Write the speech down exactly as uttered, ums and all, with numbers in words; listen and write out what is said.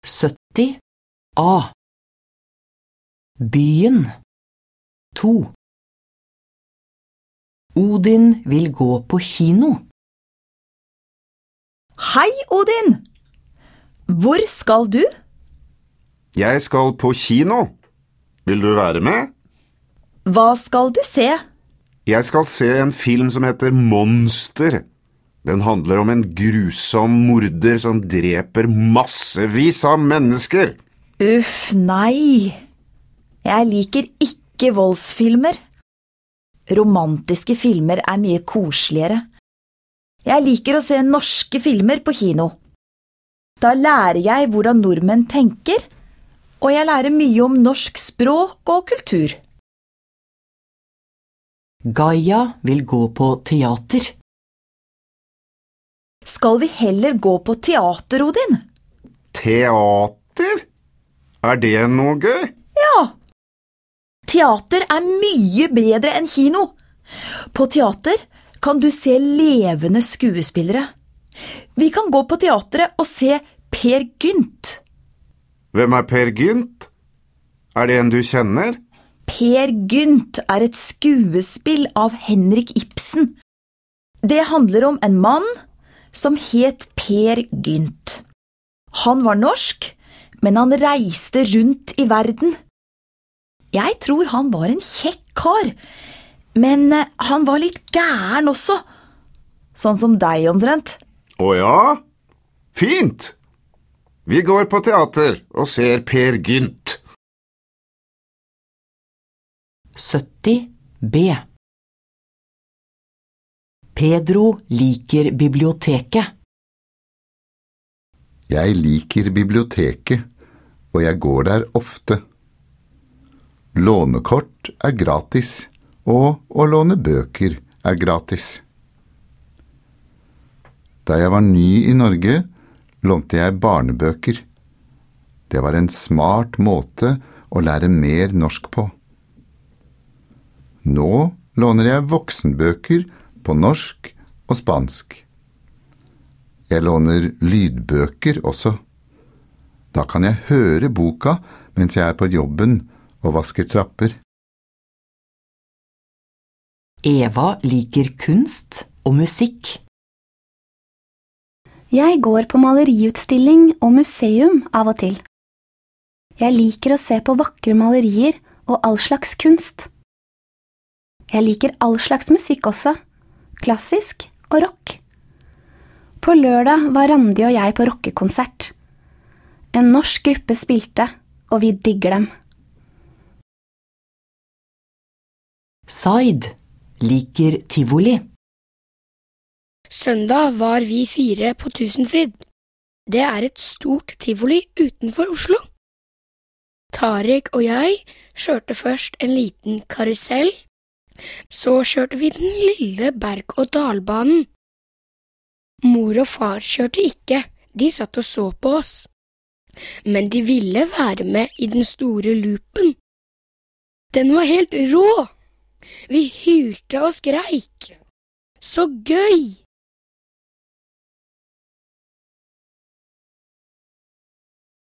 sytti A. Byen to. Odin vil gå på kino. Hei, Odin! Hvor skal du? Jeg skal på kino. Vil du være med? Hva skal du se? Jeg skal se en film som heter Monster. Den handler om en grusom morder som dreper massevis av mennesker. Uff, nei. Jeg liker ikke voldsfilmer. Romantiske filmer er mye koseligere. Jeg liker å se norske filmer på kino. Da lærer jeg hvordan nordmenn tenker, og jeg lærer mye om norsk språk og kultur. Gaia vil gå på teater. Skal vi heller gå på teater, Odin? Teater? Er det noe gøy? Ja. Teater er mye bedre enn kino. På teater kan du se levende skuespillere. Vi kan gå på teatret og se Per Gynt. Hvem er Per Gynt? Er det en du kjenner? Per Gynt er et skuespill av Henrik Ibsen. Det handler om en mann som het Per Gynt. Han var norsk, men han reiste rundt i verden. Jeg tror han var en kjekk kar, men han var litt gæren også, sånn som deg omtrent. Å ja? Fint! Vi går på teater og ser Per Gynt. sytti B. Pedro liker biblioteket. Jeg liker biblioteket, og jeg går der ofte. Lånekort er gratis, og å låne bøker er gratis. Da jeg var ny i Norge, lånte jeg barnebøker. Det var en smart måte å lære mer norsk på. Nå låner jeg voksenbøker på norsk og spansk. Jeg låner lydbøker også. Da kan jeg høre boka mens jeg er på jobben og vasker trapper. Eva liker kunst og musikk. Jeg går på maleriutstilling og museum av og til. Jeg liker å se på vakre malerier og all slags kunst. Jeg liker all slags musikk også, klassisk og rock. På lørdag var Randi og jeg på rockekonsert. En norsk gruppe spilte, og vi digger dem. Said liker tivoli. Søndag var vi fire på Tusenfryd. Det er et stort tivoli utenfor Oslo. Tarek og jeg kjørte først en liten karusell, så kjørte vi den lille berg- og dalbanen. Mor og far kjørte ikke, de satt og så på oss. Men de ville være med i den store loopen. Den var helt rå. Vi hylte og skreik. Så gøy!